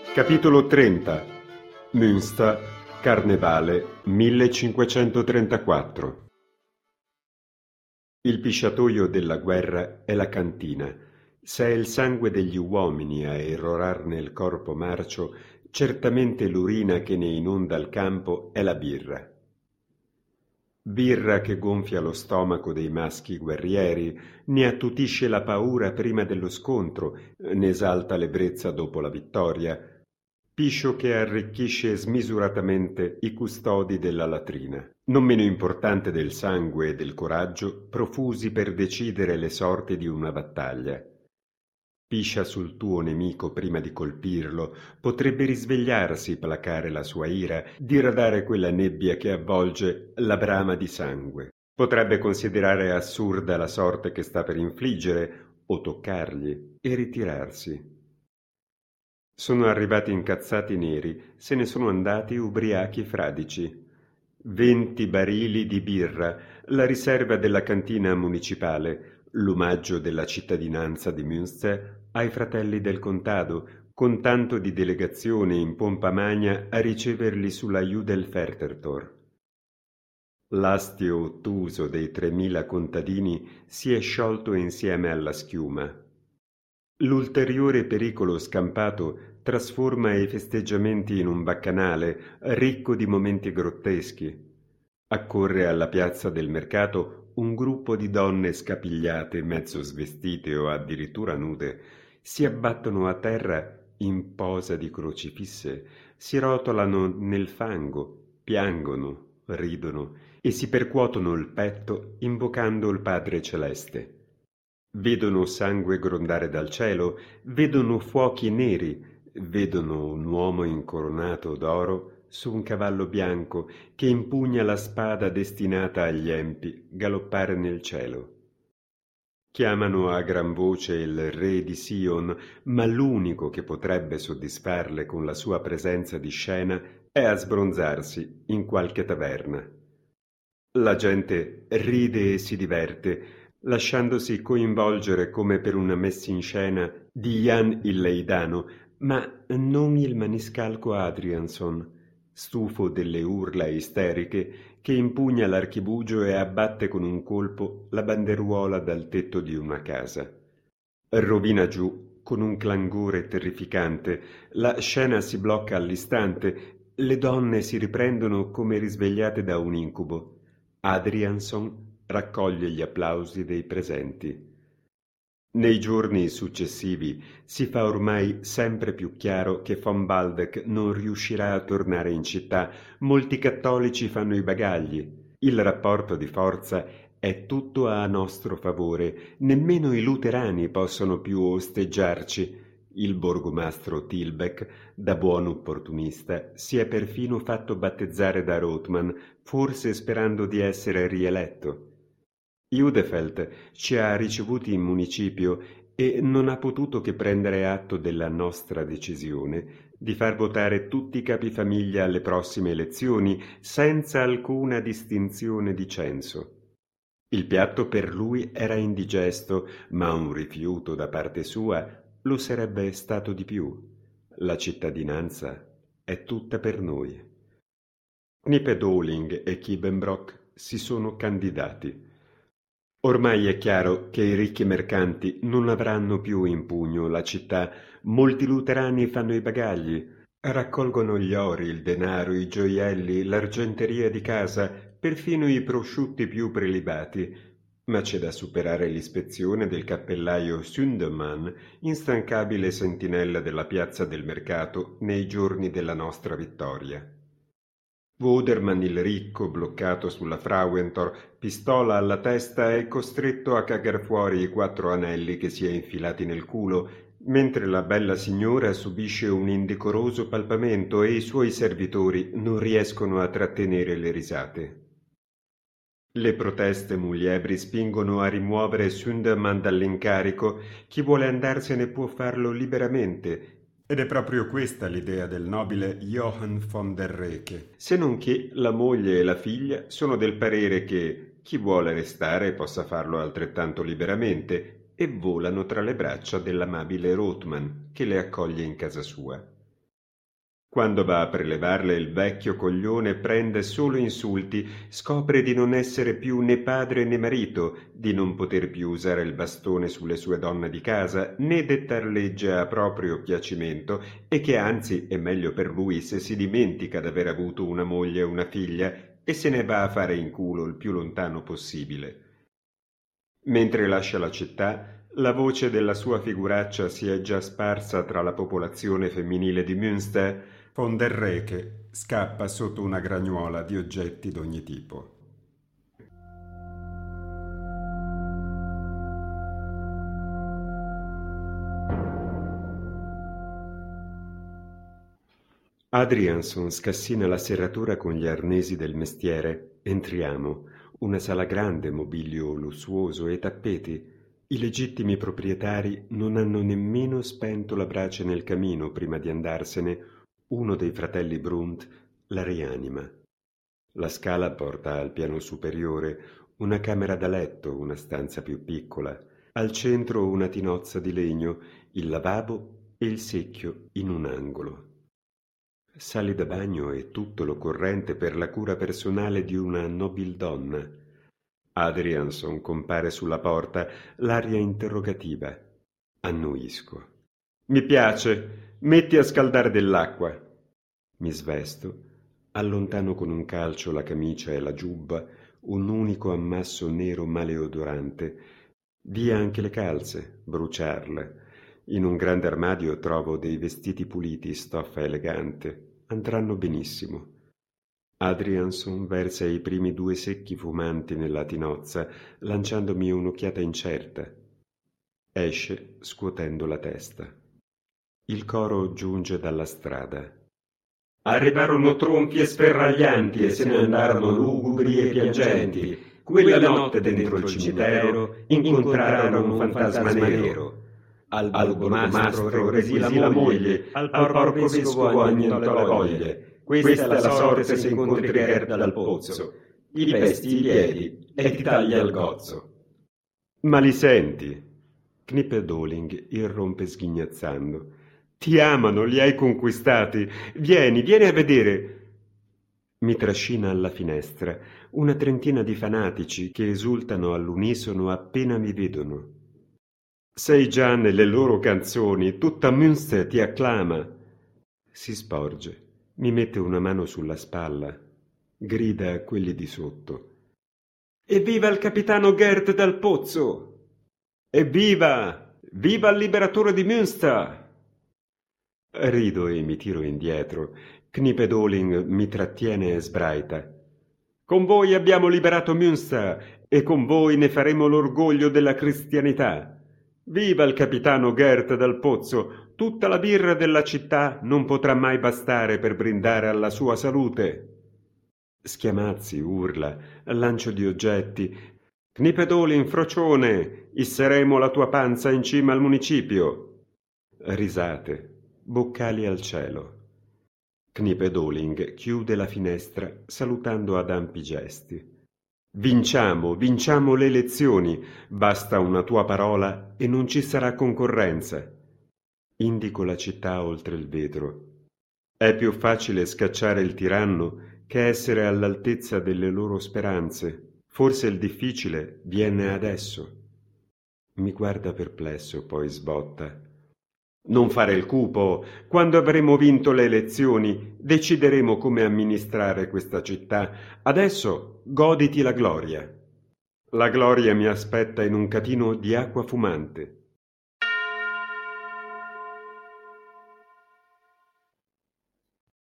Capitolo 30. Münster, Carnevale 1534. Il pisciatoio della guerra è la cantina. Se è il sangue degli uomini a irrorar nel corpo marcio, certamente l'urina che ne inonda il campo è la birra. Birra che gonfia lo stomaco dei maschi guerrieri, ne attutisce la paura prima dello scontro, ne esalta l'ebbrezza dopo la vittoria. Piscio che arricchisce smisuratamente i custodi della latrina, non meno importante del sangue e del coraggio profusi per decidere le sorti di una battaglia. Piscia sul tuo nemico prima di colpirlo, potrebbe risvegliarsi, placare la sua ira, diradare quella nebbia che avvolge la brama di sangue. Potrebbe considerare assurda la sorte che sta per infliggere, o toccargli, e ritirarsi. Sono arrivati incazzati neri, se ne sono andati ubriachi fradici. 20 barili di birra, la riserva della cantina municipale, l'omaggio della cittadinanza di Münster ai fratelli del contado, con tanto di delegazione in pompa magna a riceverli sulla Judelfertertor. L'astio ottuso dei 3000 contadini si è sciolto insieme alla schiuma. L'ulteriore pericolo scampato trasforma i festeggiamenti in un baccanale ricco di momenti grotteschi. Accorre alla piazza del mercato un gruppo di donne scapigliate, mezzo svestite o addirittura nude. Si abbattono a terra in posa di crocifisse, si rotolano nel fango, piangono, ridono e si percuotono il petto invocando il Padre Celeste. Vedono sangue grondare dal cielo, vedono fuochi neri, vedono un uomo incoronato d'oro su un cavallo bianco che impugna la spada destinata agli empi galoppare nel cielo. Chiamano a gran voce il re di Sion, ma l'unico che potrebbe soddisfarle con la sua presenza di scena è a sbronzarsi in qualche taverna. La gente ride e si diverte, lasciandosi coinvolgere come per una messa in scena di Jan il Leidano, ma non il maniscalco Adrianson, stufo delle urla isteriche, che impugna l'archibugio e abbatte con un colpo la banderuola dal tetto di una casa. Rovina giù con un clangore terrificante, la scena si blocca all'istante, le donne si riprendono come risvegliate da un incubo. Adrianson raccoglie gli applausi dei presenti. Nei giorni successivi si fa ormai sempre più chiaro che von Baldec non riuscirà a tornare in città. Molti cattolici fanno i bagagli. Il rapporto di forza è tutto a nostro favore. Nemmeno i luterani possono più osteggiarci. Il borgomastro Tilbeck, da buon opportunista, si è perfino fatto battezzare da Rothman, forse sperando di essere rieletto. Judefeld ci ha ricevuti in municipio e non ha potuto che prendere atto della nostra decisione di far votare tutti i capifamiglia alle prossime elezioni senza alcuna distinzione di censo. Il piatto per lui era indigesto, ma un rifiuto da parte sua lo sarebbe stato di più. La cittadinanza è tutta per noi. Knipe-Dowling e Kiebenbrock si sono candidati. Ormai è chiaro che i ricchi mercanti non avranno più in pugno la città. Molti luterani fanno i bagagli, raccolgono gli ori, il denaro, i gioielli, l'argenteria di casa, perfino i prosciutti più prelibati. Ma c'è da superare l'ispezione del cappellaio Sundermann, instancabile sentinella della piazza del mercato nei giorni della nostra vittoria. Woderman il ricco, bloccato sulla Frauentor, pistola alla testa, è costretto a cagar fuori i 4 anelli che si è infilati nel culo, mentre la bella signora subisce un indecoroso palpamento e i suoi servitori non riescono a trattenere le risate. Le proteste muliebri spingono a rimuovere Sundermann dall'incarico. Chi vuole andarsene può farlo liberamente. Ed è proprio questa l'idea del nobile Johann von der Recke, se non che la moglie e la figlia sono del parere che chi vuole restare possa farlo altrettanto liberamente e volano tra le braccia dell'amabile Rothman che le accoglie in casa sua. Quando va a prelevarle il vecchio coglione prende solo insulti, scopre di non essere più né padre né marito, di non poter più usare il bastone sulle sue donne di casa, né dettar legge a proprio piacimento, e che anzi è meglio per lui se si dimentica d'aver avuto una moglie e una figlia e se ne va a fare in culo il più lontano possibile. Mentre lascia la città, la voce della sua figuraccia si è già sparsa tra la popolazione femminile di Münster, von der Reke scappa sotto una gragnuola di oggetti d'ogni tipo. Adrianson scassina la serratura con gli arnesi del mestiere. Entriamo. Una sala grande, mobilio lussuoso e tappeti. I legittimi proprietari non hanno nemmeno spento la brace nel camino prima di andarsene. Uno dei fratelli Brunt la rianima. La scala porta al piano superiore, una camera da letto, una stanza più piccola. Al centro una tinozza di legno, il lavabo e il secchio in un angolo. Sali da bagno e tutto l'occorrente per la cura personale di una nobildonna. Adrianson compare sulla porta, l'aria interrogativa. Annuisco. Mi piace. Metti a scaldare dell'acqua. Mi svesto, allontano con un calcio la camicia e la giubba, un unico ammasso nero maleodorante. Via anche le calze, bruciarle. In un grande armadio trovo dei vestiti puliti, stoffa elegante. Andranno benissimo. Adrianson versa i primi 2 secchi fumanti nella tinozza, lanciandomi un'occhiata incerta. Esce scuotendo la testa. Il coro giunge dalla strada. Arrivarono tronchi e sferraglianti e se ne andarono lugubri e piangenti. Quella notte dentro il cimitero incontrarono un fantasma nero. Al burgomastro resi la moglie, al porco vescovo annientò le voglie. Questa è la sorte se incontri Gerd dal pozzo. Gli pesti i piedi e ti taglia il gozzo. Ma li senti? Knippe Doling irrompe sghignazzando. Ti amano, li hai conquistati. Vieni a vedere. Mi trascina alla finestra, una trentina di fanatici che esultano all'unisono appena mi vedono. Sei già nelle loro canzoni, tutta Münster ti acclama. Si sporge, mi mette una mano sulla spalla, grida a quelli di sotto. Evviva il capitano Gerd dal pozzo! Evviva! Viva il liberatore di Münster! Rido e mi tiro indietro. Knippe Doling mi trattiene e sbraita. Con voi abbiamo liberato Münster e con voi ne faremo l'orgoglio della cristianità. Viva il capitano Gerd dal pozzo! Tutta la birra della città non potrà mai bastare per brindare alla sua salute. Schiamazzi, urla, lancio di oggetti. Knippe Doling, frocione, isseremo la tua panza in cima al municipio. Risate. Boccali al cielo. Knippe Doling chiude la finestra salutando ad ampi gesti. Vinciamo le elezioni, basta una tua parola e non ci sarà concorrenza. Indico la città oltre il vetro. È più facile scacciare il tiranno che essere all'altezza delle loro speranze. Forse il difficile viene adesso. Mi guarda perplesso, poi sbotta. Non fare il cupo. Quando avremo vinto le elezioni, decideremo come amministrare questa città. Adesso goditi la gloria. La gloria mi aspetta in un catino di acqua fumante.